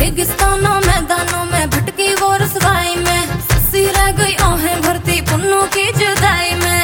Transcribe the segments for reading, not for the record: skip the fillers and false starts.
रेगिस्तानों मैदानों में भटकी वो रसवाई में, सस्सी रह गई आहें भरती पुन्नों की जुदाई में।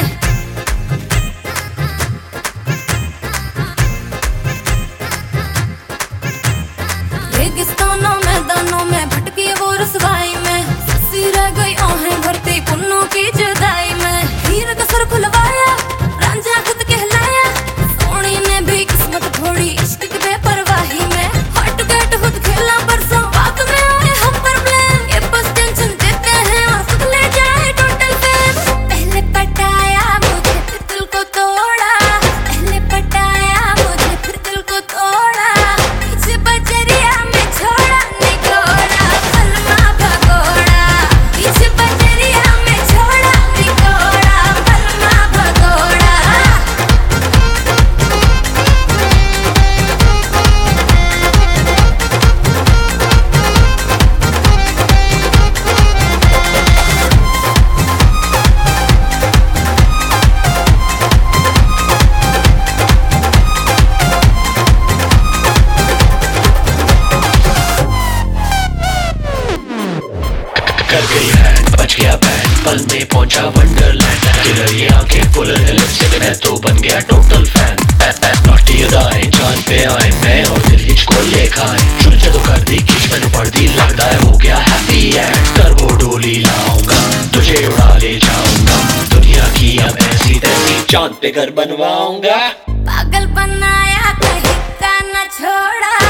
रेगिस्तानों मैदानों में भटकी वो रसवाई में, सस्सी रह गई आहें भरती पुन्नों की जुदाई में। हीर का सर खुलवाया रांझा खुद कहलाया, सोनी ने भी किस्मत फोड़ी इश्क की बेपरवाही में। हट गट खुद खेला परसों बात में आए हम पर ब्लेम, ये बस टेंशन देते हैं और खुद ले जाए टोटल फेम। पहले पटाया मुझे फिर दिल को तोड़ा, पहले पटाया मुझे फिर दिल को तोड़ा, पीछे बजरिया में छोड़ा निकोड़ा पलमा भगोड़ा, पीछे बजरिया में छोड़ा निकोड़ा पलमा भगोड़ा। कर गई हैंड बच गया बैंड, पल में पहुंचा वंडरलैंड। किलर ये आंखें फुल रियलिस्टिक, मैं तो बन गया टोटल फैन। नॉटी अदाएं जान पे आए, मैं और दिल हिचको ले खाए। शुरू तो कर दी खींच मैंने पढ़ दी, लगता है हो गया हैप्पी एंड। टर्बो डोली लाऊंगा तुझे उड़ा ले जाऊंगा, दुनिया की अब ऐसी तैसी चांद पे घर बनवाऊंगा। पागल बनाया कहीं का न छोड़ा।